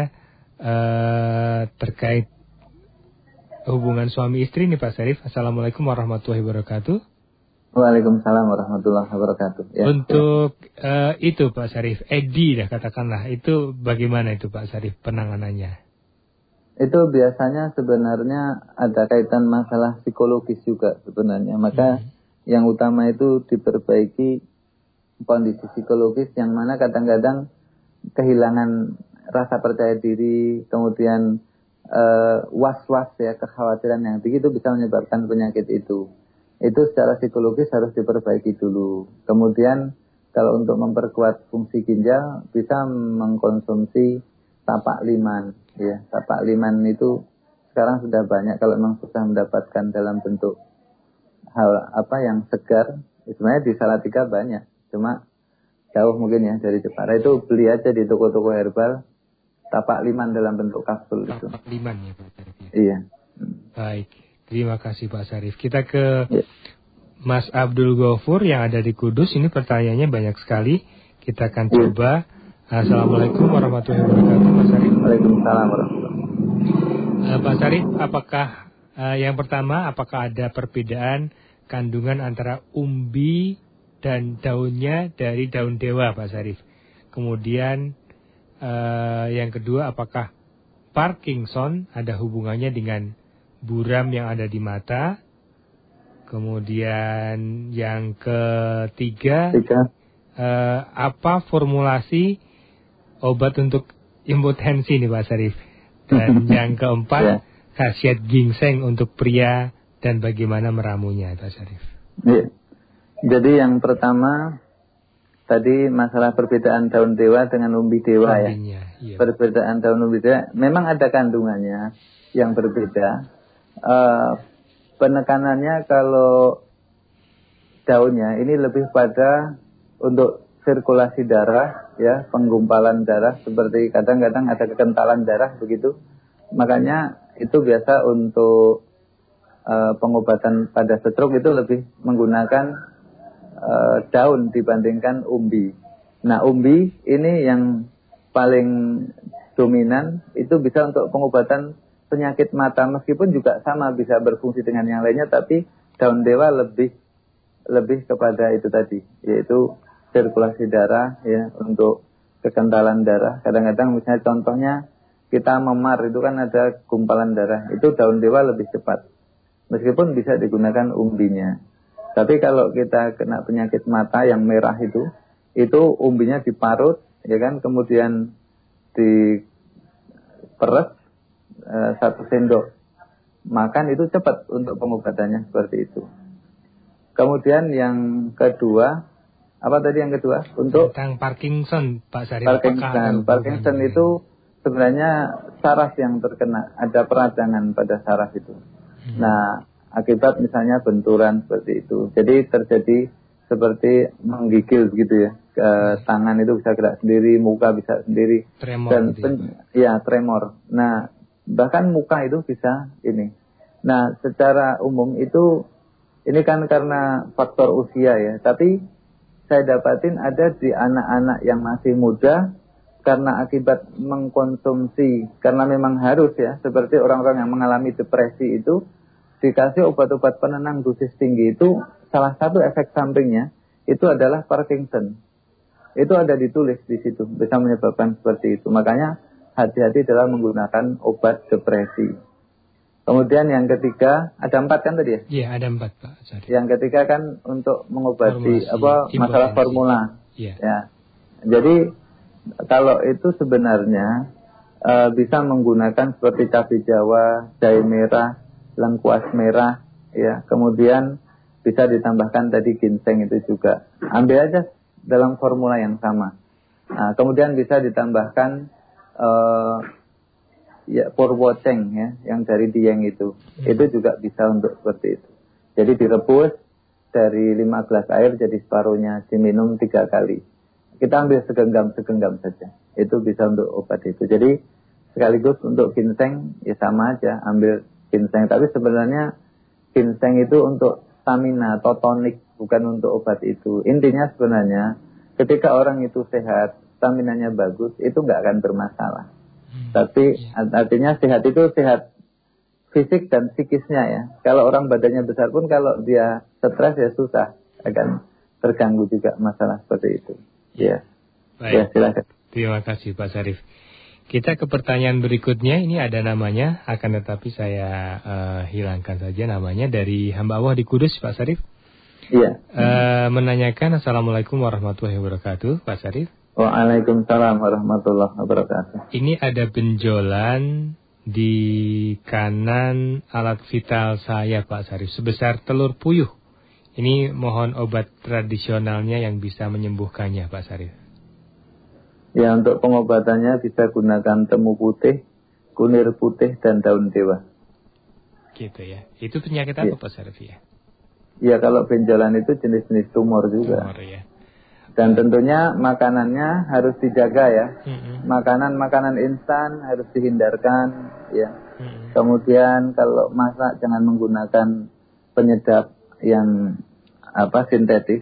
terkait hubungan suami istri nih Pak Syarif. Assalamualaikum warahmatullahi wabarakatuh. Waalaikumsalam warahmatullahi wabarakatuh. Ya, untuk itu Pak Syarif, EDI dah katakanlah, itu bagaimana itu Pak Syarif penanganannya? Itu biasanya sebenarnya ada kaitan masalah psikologis juga sebenarnya. Maka yang utama itu diperbaiki kondisi psikologis yang mana kadang-kadang kehilangan rasa percaya diri, kemudian was-was ya, kekhawatiran yang tinggi itu bisa menyebabkan penyakit itu. Itu secara psikologis harus diperbaiki dulu. Kemudian kalau untuk memperkuat fungsi ginjal bisa mengkonsumsi tapak liman. Ya, tapak liman itu sekarang sudah banyak kalau memang susah mendapatkan dalam bentuk hal apa yang segar. Sebenarnya di Salatiga banyak, cuma jauh mungkin ya dari Jepara. Itu beli aja di toko-toko herbal tapak liman dalam bentuk kapsul itu. Tapak liman ya Pak Syarif. Iya. Baik. Terima kasih Pak Syarif. Kita ke Mas Abdul Ghafur yang ada di Kudus. Ini pertanyaannya banyak sekali. Kita akan coba. Assalamualaikum warahmatullahi wabarakatuh Mas Syarif. Waalaikumsalam warahmatullahi wabarakatuh. Pak Syarif, apakah yang pertama, apakah ada perbedaan kandungan antara umbi dan daunnya dari daun dewa Pak Syarif? Kemudian yang kedua, apakah Parkinson ada hubungannya dengan buram yang ada di mata? Kemudian yang ketiga, apa formulasi obat untuk impotensi nih Pak Syarif? Dan yang keempat, khasiat ginseng untuk pria dan bagaimana meramunya Pak Syarif? Ya. Jadi yang pertama tadi masalah perbedaan daun dewa dengan umbi dewa ya. Iya. Perbedaan daun umbi dewa memang ada kandungannya yang berbeda. Penekanannya kalau daunnya ini lebih pada untuk sirkulasi darah ya, penggumpalan darah, seperti kadang-kadang ada kekentalan darah begitu. Makanya itu biasa untuk pengobatan pada stroke itu lebih menggunakan daun dibandingkan umbi. Nah, umbi ini yang paling dominan, itu bisa untuk pengobatan penyakit mata, meskipun juga sama bisa berfungsi dengan yang lainnya, tapi daun dewa lebih kepada itu tadi, yaitu sirkulasi darah ya, untuk kekentalan darah. Kadang-kadang misalnya contohnya kita memar itu kan ada gumpalan darah, itu daun dewa lebih cepat. Meskipun bisa digunakan umbinya. Tapi kalau kita kena penyakit mata yang merah itu umbinya diparut, ya kan, kemudian diperes 1 sendok makan, itu cepat untuk pengobatannya seperti itu. Kemudian yang kedua, apa tadi yang kedua? Untuk tentang Parkinson, Pak Sarif. Parkinson itu sebenarnya saraf yang terkena, ada peradangan pada saraf itu. Nah, akibat misalnya benturan seperti itu. Jadi terjadi seperti menggigil begitu ya. Tangan itu bisa gerak sendiri, muka bisa sendiri. Tremor. Dan tremor. Nah, bahkan muka itu bisa ini. Nah, secara umum itu ini kan karena faktor usia ya. Tapi saya dapatin ada di anak-anak yang masih muda karena akibat mengkonsumsi, karena memang harus ya, seperti orang-orang yang mengalami depresi itu dikasih obat-obat penenang dosis tinggi, itu salah satu efek sampingnya itu adalah Parkinson. Itu ada ditulis di situ, bisa menyebabkan seperti itu. Makanya hati-hati dalam menggunakan obat depresi. Kemudian yang ketiga, ada 4 kan tadi ya? Iya, ada 4 Pak. Sorry. Yang ketiga kan untuk mengobati masalah formula. Iya. Ya. Jadi kalau itu sebenarnya bisa menggunakan seperti cabai Jawa, jahe merah, lengkuas merah, ya. Kemudian bisa ditambahkan tadi ginseng itu juga. Ambil aja dalam formula yang sama. Nah, kemudian bisa ditambahkan purwoceng ya, yang dari Dieng itu. Itu juga bisa untuk seperti itu. Jadi direbus dari 5 gelas air jadi separuhnya, diminum 3 kali. Kita ambil segenggam saja. Itu bisa untuk obat itu. Jadi sekaligus untuk ginseng ya sama aja, ambil ginseng. Tapi sebenarnya ginseng itu untuk stamina atau tonik, bukan untuk obat itu. Intinya sebenarnya ketika orang itu sehat, staminanya bagus, itu nggak akan bermasalah. Tapi artinya sehat itu sehat fisik dan psikisnya ya. Kalau orang badannya besar pun kalau dia stres ya susah, akan terganggu juga masalah seperti itu. Ya. Baik. Ya, silakan. Terima kasih Pak Sarif. Kita ke pertanyaan berikutnya. Ini ada namanya, akan tetapi saya hilangkan saja namanya, dari hamba Allah di Kudus, Pak Sarif. Iya. Menanyakan, Assalamualaikum warahmatullahi wabarakatuh, Pak Sarif. Waalaikumsalam warahmatullahi wabarakatuh. Ini ada benjolan di kanan alat vital saya, Pak Sarif, sebesar telur puyuh. Ini mohon obat tradisionalnya yang bisa menyembuhkannya, Pak Sarif. Ya, untuk pengobatannya bisa gunakan temu putih, kunir putih, dan daun dewa. Gitu ya. Itu penyakit apa, Pak Sarif ya? Ya, kalau benjolan itu jenis-jenis tumor juga. Tumor ya. Dan tentunya makanannya harus dijaga ya. Makanan-makanan instan harus dihindarkan ya. Kemudian kalau masak jangan menggunakan penyedap yang sintetis.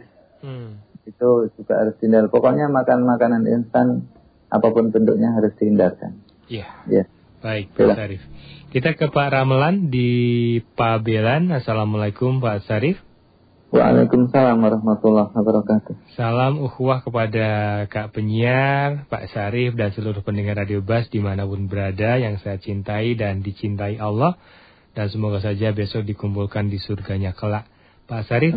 Itu juga harus dihindarkan. Pokoknya makan makanan instan apapun bentuknya harus dihindarkan. Iya. Ya. Baik, Pak Sarif. Kita ke Pak Ramelan di Pabelan. Assalamualaikum Pak Sarif. Waalaikumsalam warahmatullahi wabarakatuh. Salam ukhuwah kepada Kak Penyiar, Pak Sarif, dan seluruh pendengar Radio Bas dimanapun berada yang saya cintai dan dicintai Allah. Dan semoga saja besok dikumpulkan di surganya kelak. Pak Sarif,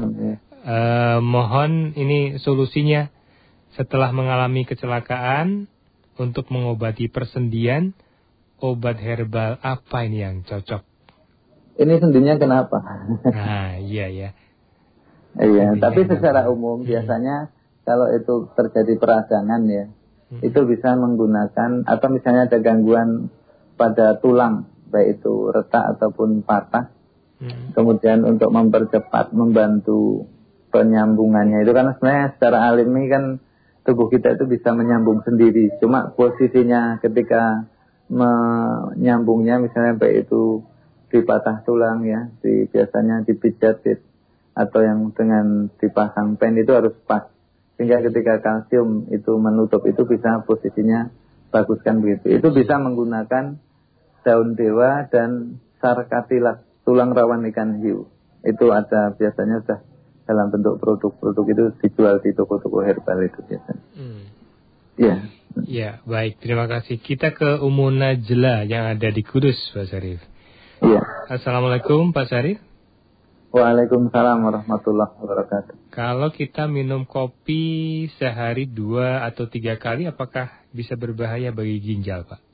mohon ini solusinya setelah mengalami kecelakaan untuk mengobati persendian, obat herbal apa ini yang cocok? Ini sendinya kenapa? Nah, iya ya. Iya, tapi secara umum biasanya kalau itu terjadi peradangan ya, itu bisa menggunakan atau misalnya ada gangguan pada tulang, baik itu retak ataupun patah. Kemudian untuk mempercepat, membantu penyambungannya itu, karena sebenarnya secara alami kan tubuh kita itu bisa menyambung sendiri. Cuma posisinya ketika menyambungnya misalnya baik itu di patah tulang ya, biasanya dipijat atau yang dengan dipasang pen itu harus pas. Sehingga ketika kalsium itu menutup itu bisa posisinya baguskan begitu. Itu bisa menggunakan daun dewa dan sarkatilas, tulang rawan ikan hiu. Itu ada biasanya sudah dalam bentuk produk-produk itu dijual di toko-toko herbal itu biasanya. Ya, Ya, baik. Terima kasih. Kita ke Ummu Najla yang ada di Kudus, Pak Syarif. Iya. Assalamualaikum, Pak Syarif. Waalaikumsalam warahmatullahi wabarakatuh. Kalau kita minum kopi sehari 2 atau 3 kali, apakah bisa berbahaya bagi ginjal, Pak?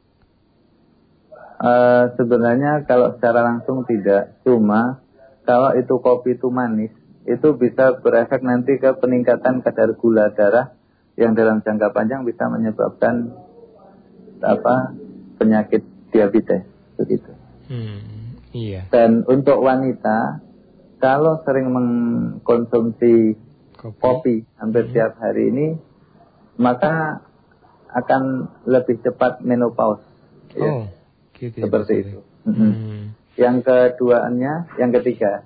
Sebenarnya kalau secara langsung tidak. Cuma kalau itu kopi itu manis, itu bisa berefek nanti ke peningkatan kadar gula darah yang dalam jangka panjang bisa menyebabkan penyakit diabetes begitu. Iya. Dan untuk wanita kalau sering mengkonsumsi kopi hampir tiap hari ini, maka akan lebih cepat menopause. Oh, gitu ya, seperti itu. Yang ketiga,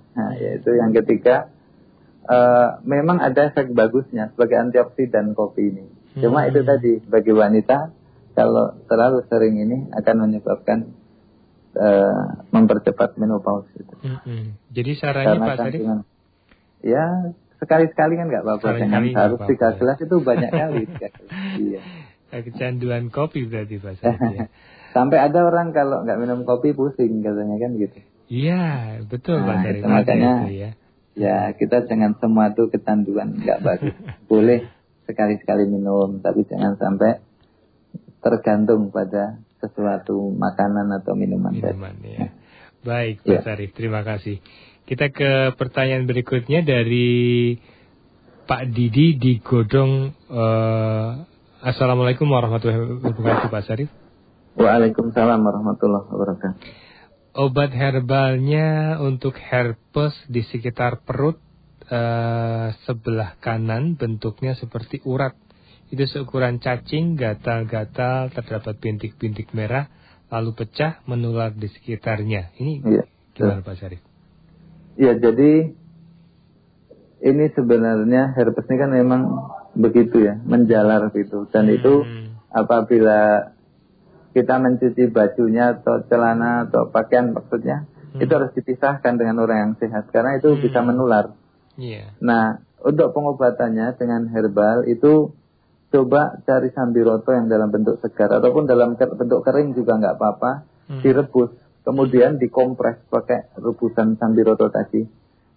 memang ada efek bagusnya sebagai antioksidan kopi ini. Cuma itu tadi, bagi wanita kalau terlalu sering ini akan menyebabkan mempercepat menopause itu. Jadi sarannya Pak Syarif? Ya sekali-sekali kan nggak apa-apa. Dengan harus 3 gelas itu banyak kali. Iya. Kecanduan kopi berarti Pak Syarif ya. Sampai ada orang kalau nggak minum kopi pusing katanya kan gitu. Iya betul Pak Syarif. Makanya ya kita jangan semua itu kecanduan, nggak bagus. Boleh sekali-sekali minum, tapi jangan sampai tergantung pada sesuatu makanan atau minuman ya. Baik Pak Syarif, terima kasih. Kita ke pertanyaan berikutnya dari Pak Didi di Godong. Assalamualaikum warahmatullahi wabarakatuh Pak Syarif. Waalaikumsalam warahmatullahi wabarakatuh. Obat herbalnya untuk herpes di sekitar perut sebelah kanan bentuknya seperti urat. Itu seukuran cacing, gatal-gatal, terdapat bintik-bintik merah, lalu pecah, menular di sekitarnya. Ini gimana Pak Syarif? Ya, jadi ini sebenarnya herpes ini kan memang begitu ya, menjalar gitu. Dan itu apabila kita mencuci bajunya atau celana atau pakaian maksudnya, itu harus dipisahkan dengan orang yang sehat. Karena itu bisa menular. Nah, untuk pengobatannya dengan herbal itu coba cari sambiroto yang dalam bentuk segar ataupun dalam bentuk kering juga nggak apa-apa, direbus, kemudian dikompres pakai rebusan sambiroto tadi,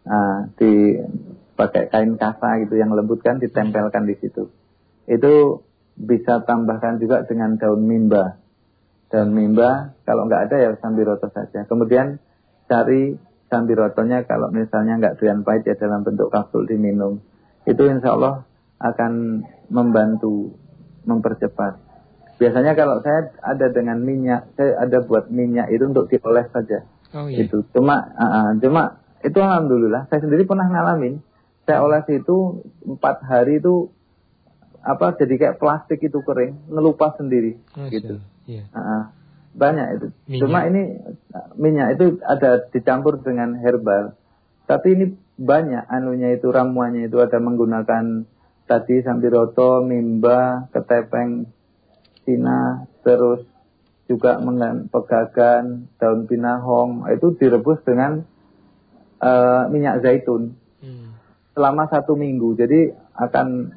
dipakai kain kasa gitu yang lembut kan, ditempelkan di situ. Itu bisa tambahkan juga dengan daun mimba. Daun mimba kalau nggak ada ya sambiroto saja. Kemudian cari sambirotonya kalau misalnya nggak doyan pahit ya dalam bentuk kapsul diminum. Itu insya Allah akan membantu mempercepat. Biasanya kalau saya ada dengan minyak, saya ada buat minyak itu untuk dioles saja. Itu cuma itu alhamdulillah saya sendiri pernah ngalamin. Saya oles itu 4 hari itu jadi kayak plastik itu kering, ngelupas sendiri gitu. Banyak itu. Minyak. Cuma ini minyak itu ada dicampur dengan herbal. Tapi ini banyak anunya itu, ramuannya itu ada menggunakan tadi sambiroto, mimba, ketepeng Cina, terus juga pegagan, daun pinahong, itu direbus dengan minyak zaitun selama 1 minggu. Jadi akan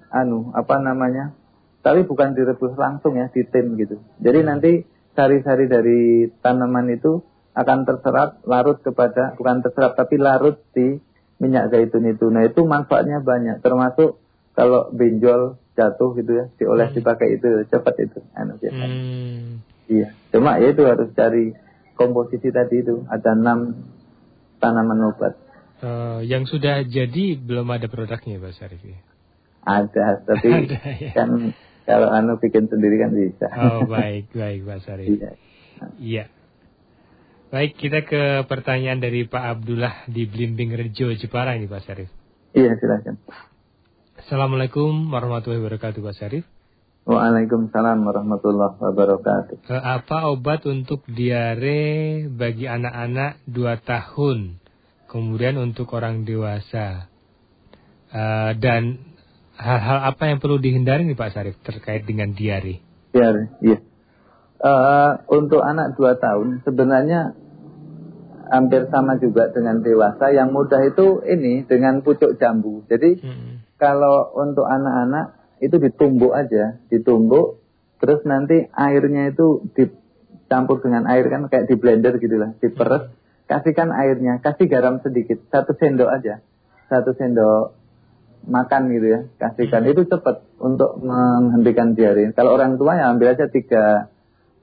tapi bukan direbus langsung ya, di tin gitu. Jadi nanti sari-sari dari tanaman itu akan terserap, larut di minyak zaitun itu. Nah itu manfaatnya banyak, termasuk kalau benjol jatuh gitu ya, dioles dipakai itu cepat itu biasanya. Iya. Cuma ya itu harus cari komposisi tadi itu, ada 6 tanaman obat. Yang sudah jadi belum ada produknya Pak Syarif ya? Ada, tapi kan kalau bikin sendiri kan bisa. Oh baik Pak Syarif. Iya. Baik, kita ke pertanyaan dari Pak Abdullah di Blimbing Rejo, Jepara ini Pak Syarif. Iya, silakan. Assalamualaikum warahmatullahi wabarakatuh Pak Syarif. Waalaikumsalam warahmatullahi wabarakatuh. Apa obat untuk diare bagi anak-anak 2 tahun, kemudian untuk orang dewasa, dan hal-hal apa yang perlu dihindari nih Pak Syarif terkait dengan diare? Diare, iya. Untuk anak 2 tahun sebenarnya hampir sama juga dengan dewasa. Yang mudah itu ini dengan pucuk jambu. Jadi kalau untuk anak-anak itu ditumbuk aja, Terus nanti airnya itu dicampur dengan air kan kayak di blender gitu lah, diperes. Kasihkan airnya, kasih garam sedikit, 1 sendok aja. 1 sendok makan gitu ya, kasihkan. Itu cepat untuk menghentikan diare. Kalau orang tua ya ambil aja 3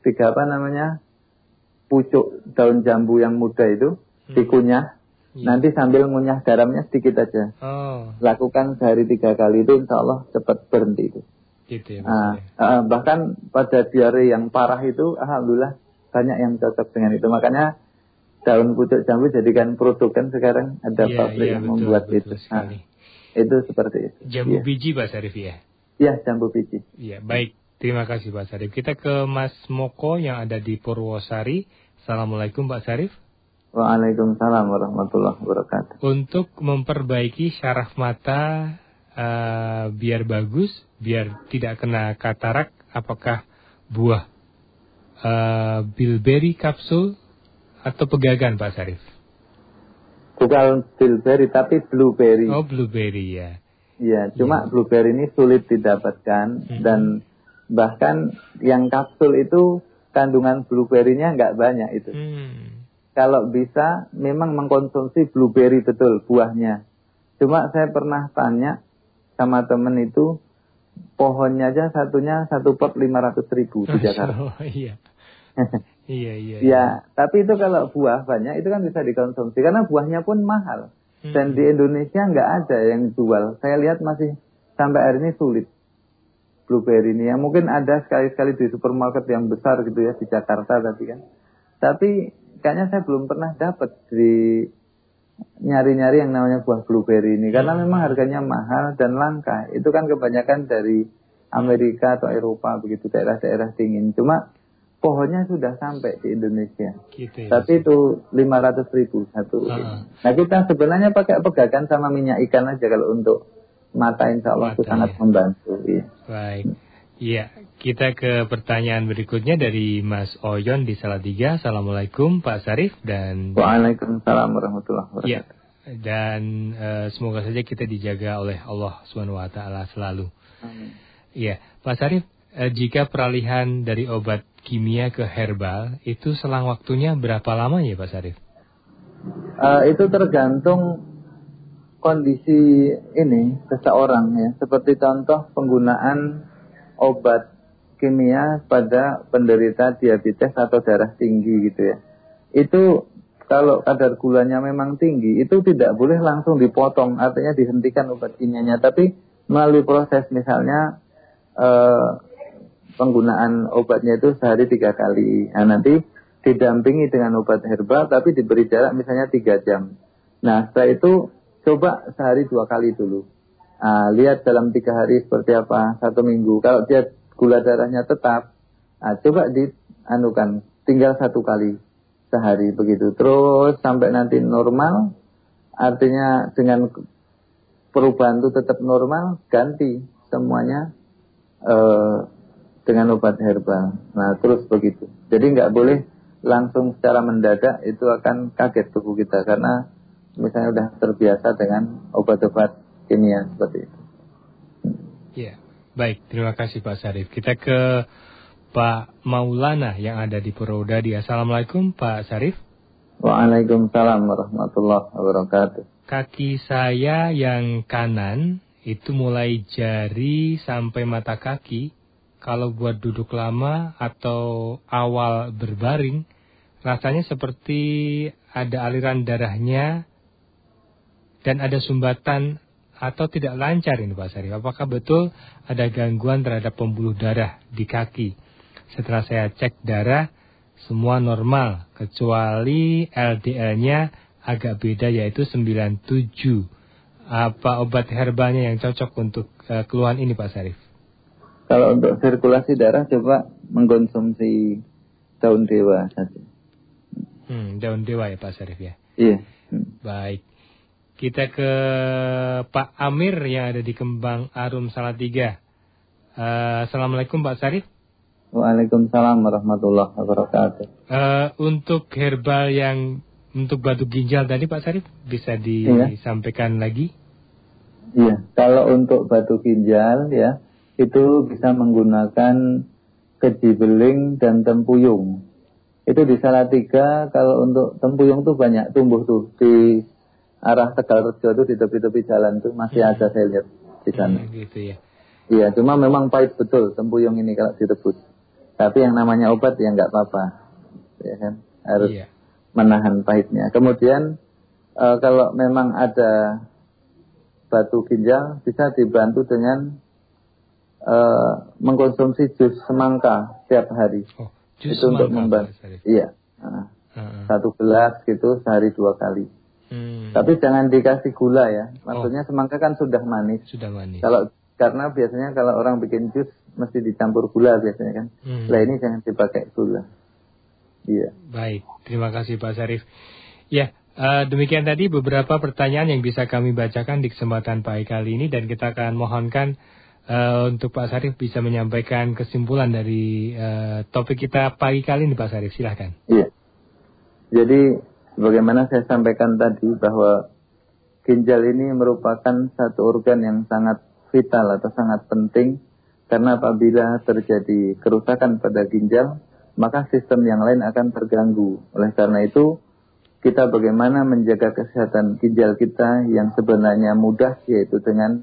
pucuk daun jambu yang muda itu, dikunyah. Nanti sambil ngunyah garamnya sedikit aja. Lakukan sehari 3 kali, itu insya Allah cepat berhenti itu. Gitu ya, bahkan pada diare yang parah itu, alhamdulillah banyak yang cocok dengan itu. Makanya daun pucuk jambu jadikan produk kan sekarang ada pabrik yang membuat itu. Itu seperti itu. Jambu biji Pak Syarif ya? Iya, jambu biji. Iya, baik. Terima kasih Pak Syarif. Kita ke Mas Moko yang ada di Purwosari. Assalamualaikum Pak Syarif. Waalaikumsalam warahmatullahi wabarakatuh. Untuk memperbaiki syaraf mata biar bagus, biar tidak kena katarak, apakah buah bilberry kapsul atau pegagan Pak Syarif? Bukan bilberry tapi blueberry. Oh, blueberry ya. Iya, cuma blueberry ini sulit didapatkan dan bahkan yang kapsul itu kandungan blueberry-nya nggak banyak itu. Kalau bisa memang mengkonsumsi blueberry betul buahnya. Cuma saya pernah tanya sama temen itu, pohonnya aja satunya 1 pot 500.000 di Jakarta. Oh, iya. Iya. Ya, tapi itu kalau buah banyak itu kan bisa dikonsumsi karena buahnya pun mahal. Dan di Indonesia nggak ada yang jual. Saya lihat masih sampai hari ini sulit blueberry ini. Ya mungkin ada sekali-sekali di supermarket yang besar gitu ya di Jakarta tadi kan. Tapi kayaknya saya belum pernah dapat di nyari-nyari yang namanya buah blueberry ini karena memang harganya mahal dan langka. Itu kan kebanyakan dari Amerika atau Eropa begitu, daerah-daerah dingin. Cuma pohonnya sudah sampai di Indonesia. Gitu ya, tapi itu 500.000 satu. Nah kita sebenarnya pakai pegagan sama minyak ikan aja kalau untuk mata, insya Allah itu sangat membantu. Iya. Baik. Iya, kita ke pertanyaan berikutnya dari Mas Oyon di Salatiga. Assalamualaikum Pak Syarif dan Waalaikumsalam warahmatullahi wabarakatuh. Iya. Dan semoga saja kita dijaga oleh Allah SWT selalu. Amin. Iya, Pak Syarif, jika peralihan dari obat kimia ke herbal itu selang waktunya berapa lama ya Pak Syarif? Itu tergantung kondisi ini seseorang ya. Seperti contoh penggunaan obat kimia pada penderita diabetes atau darah tinggi gitu ya. Itu kalau kadar gulanya memang tinggi, itu tidak boleh langsung dipotong, artinya dihentikan obat kimianya, tapi melalui proses misalnya penggunaan obatnya itu sehari 3 kali. Nah nanti didampingi dengan obat herbal tapi diberi jarak misalnya 3 jam. Nah setelah itu coba sehari 2 kali dulu. Lihat dalam 3 hari seperti apa, 1 minggu. Kalau dia gula darahnya tetap, coba dianukan tinggal 1 kali sehari begitu. Terus sampai nanti normal, artinya dengan perubahan itu tetap normal, ganti semuanya dengan obat herbal. Nah terus begitu. Jadi nggak boleh langsung secara mendadak, itu akan kaget tubuh kita karena misalnya udah terbiasa dengan obat-obat kimia seperti itu. Ya, baik. Terima kasih Pak Syarif. Kita ke Pak Maulana yang ada di Purwodadi. Assalamualaikum Pak Syarif. Waalaikumsalam warahmatullahi wabarakatuh. Kaki saya yang kanan itu mulai jari sampai mata kaki. Kalau buat duduk lama atau awal berbaring, rasanya seperti ada aliran darahnya dan ada sumbatan atau tidak lancar ini Pak Syarif. Apakah betul ada gangguan terhadap pembuluh darah di kaki? Setelah saya cek darah, semua normal, kecuali LDL-nya agak beda yaitu 97. Apa obat herbalnya yang cocok untuk keluhan ini Pak Syarif? Kalau untuk sirkulasi darah coba mengkonsumsi daun dewa saja. Daun dewa ya Pak Syarif ya? Iya. Baik. Kita ke Pak Amir yang ada di Kembang Arum Salatiga. Assalamualaikum Pak Syarif. Waalaikumsalam warahmatullahi wabarakatuh. Untuk herbal yang untuk batu ginjal tadi Pak Syarif bisa disampaikan lagi? Iya, kalau untuk batu ginjal ya itu bisa menggunakan keji beling, dan tempuyung. Itu di Salatiga. Kalau untuk tempuyung tuh banyak tumbuh tuh di arah Tegalrejo tuh, di tepi-tepi jalan tuh masih ada saya lihat di sana. Gitu ya. Iya, cuma memang pahit betul tempuyung ini kalau direbus. Tapi yang namanya obat ya nggak apa-apa, ya kan, harus menahan pahitnya. Kemudian kalau memang ada batu ginjal, bisa dibantu dengan mengkonsumsi jus semangka setiap hari. Oh, jus itu semangka, untuk membantu. Iya, 1 gelas gitu sehari 2 kali. Tapi jangan dikasih gula ya. Maksudnya semangka kan sudah manis. Sudah manis. Karena biasanya kalau orang bikin jus mesti dicampur gula biasanya kan. Nah ini jangan dipakai gula. Iya. Baik, terima kasih Pak Syarif. Ya, demikian tadi beberapa pertanyaan yang bisa kami bacakan di kesempatan pagi kali ini, dan kita akan mohonkan untuk Pak Syarif bisa menyampaikan kesimpulan dari topik kita pagi kali ini, Pak Syarif. Silahkan. Iya. Jadi sebagaimana saya sampaikan tadi bahwa ginjal ini merupakan satu organ yang sangat vital atau sangat penting, karena apabila terjadi kerusakan pada ginjal, maka sistem yang lain akan terganggu. Oleh karena itu, kita bagaimana menjaga kesehatan ginjal kita yang sebenarnya mudah, yaitu dengan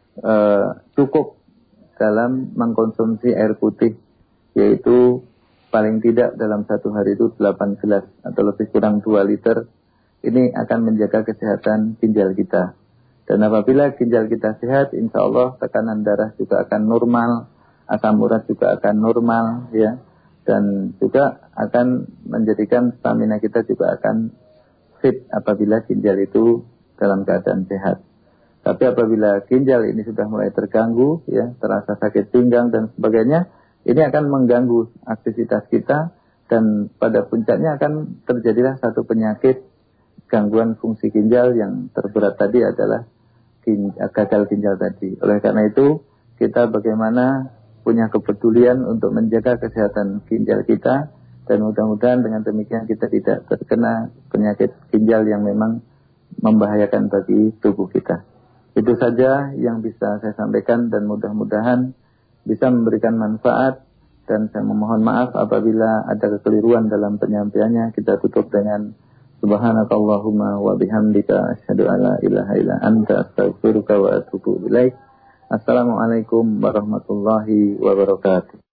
cukup dalam mengkonsumsi air putih, yaitu paling tidak dalam 1 hari itu 8 gelas atau lebih kurang 2 liter. Ini akan menjaga kesehatan ginjal kita. Dan apabila ginjal kita sehat, insya Allah tekanan darah juga akan normal, asam urat juga akan normal, ya, dan juga akan menjadikan stamina kita juga akan fit apabila ginjal itu dalam keadaan sehat. Tapi apabila ginjal ini sudah mulai terganggu, ya, terasa sakit pinggang dan sebagainya, ini akan mengganggu aktivitas kita, dan pada puncaknya akan terjadilah satu penyakit gangguan fungsi ginjal yang terberat tadi adalah gagal ginjal tadi. Oleh karena itu, kita bagaimana punya kepedulian untuk menjaga kesehatan ginjal kita, dan mudah-mudahan dengan demikian kita tidak terkena penyakit ginjal yang memang membahayakan bagi tubuh kita. Itu saja yang bisa saya sampaikan, dan mudah-mudahan bisa memberikan manfaat, dan saya memohon maaf apabila ada kekeliruan dalam penyampaiannya. Kita tutup dengan subhanakallahumma wa bihamdika asyhadu an la ilaha illa anta astaghfiruka wa atubu ilaik. Assalamualaikum warahmatullahi wabarakatuh.